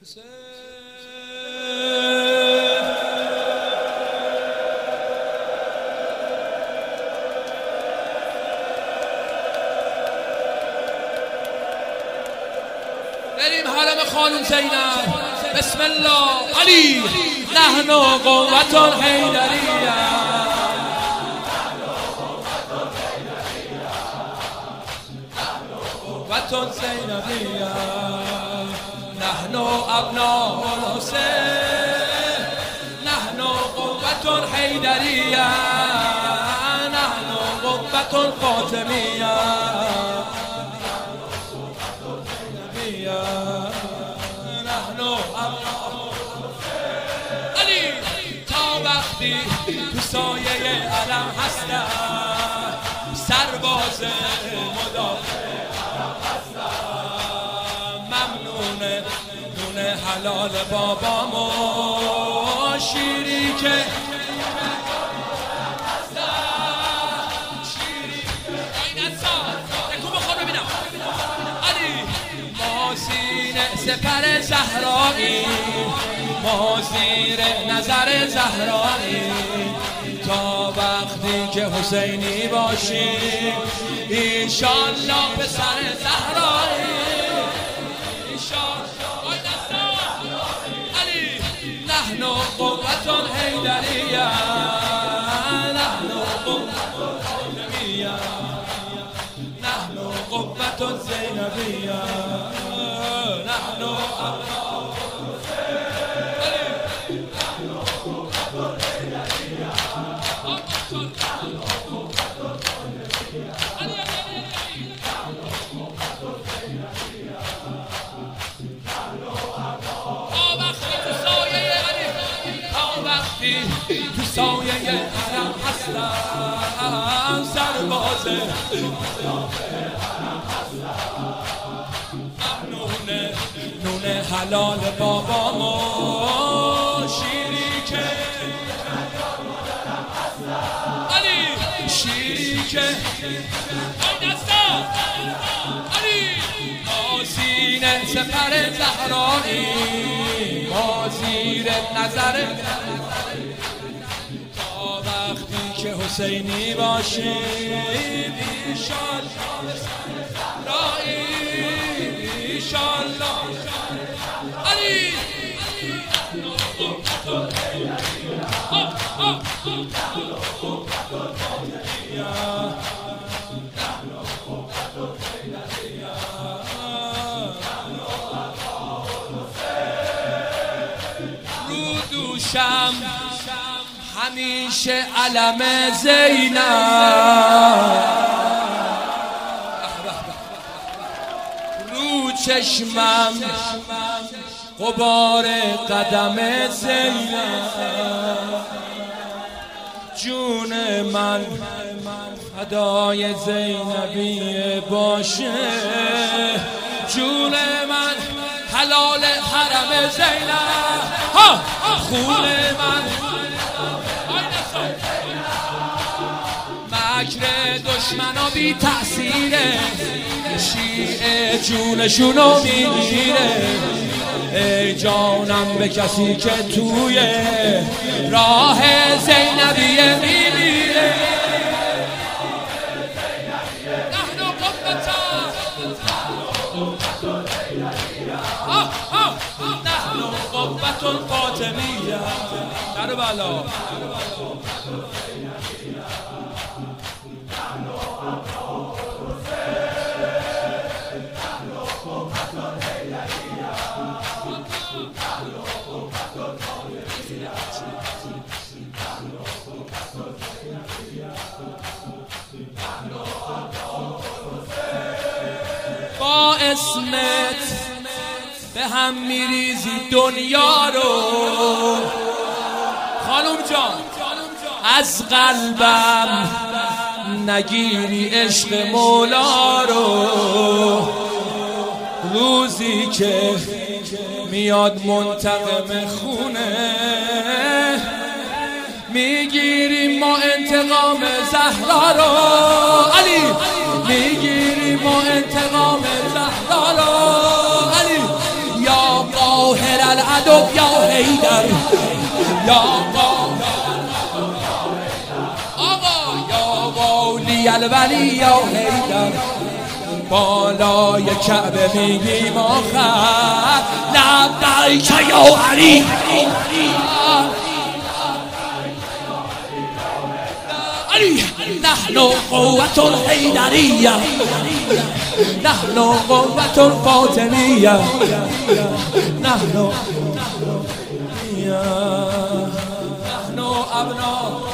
بریم حرم خانم زینب. بسم الله. علی نحن قوة حیدریه، قوة زینبیه، نحن ابناء الحسین، نحن قوة حیدریه، نحن قوة فاطمیه، نحن ابناء علی. تا وقتی تو سایه علم هستم، سرباز مدافع حرم هستم، ممنون نون حلال بابامو، شیری که سپر زهرایی، ما زیر نظر زهرایی، تا وقتی که حسینی باشیم انشالله پسر زهرایی، انشالله. علی نحن قوة حیدریه، نحن قوة حیدریه، نحن قوة زینبیه، نحن ابناء تو سایه حرم هستم، سرباز ممنون نون حلال بابامو، شیری که علی، شیری که علی، ما سینه سپر زهرایی، ما زیر نظر وقتی که حسینی باشیم انشالله زهرایی، انشالله. علی رو دوشم همیشه علم زینب، رو چشمم غبار قدم زینب، جون من فدای زینبی باشه، جون من حلال حرم زینب، خون من مکر دشمنا بی تأثیره، شیعه جونشونو میگیره، ای جانم به کسی که توی راه زینبیه میمیره. نحن قوة فاطمیه، در بلا با اسمت به هم میریزی دنیا رو، خانم جان از قلبم نگیری عشق مولا رو، روزی که میاد منتقم خونه میگیریم ما انتقام زهرا رو، علی میگیریم ما انتقام زهرا رو، علی یا قاهر العدو یا حیدر یا آقا یا ولی الولی یا حیدر بالای کعبه میگیم آخر لبیک یا علی نحن قوة الحیدریه نحن قوة الفاطمیه نحن ابناء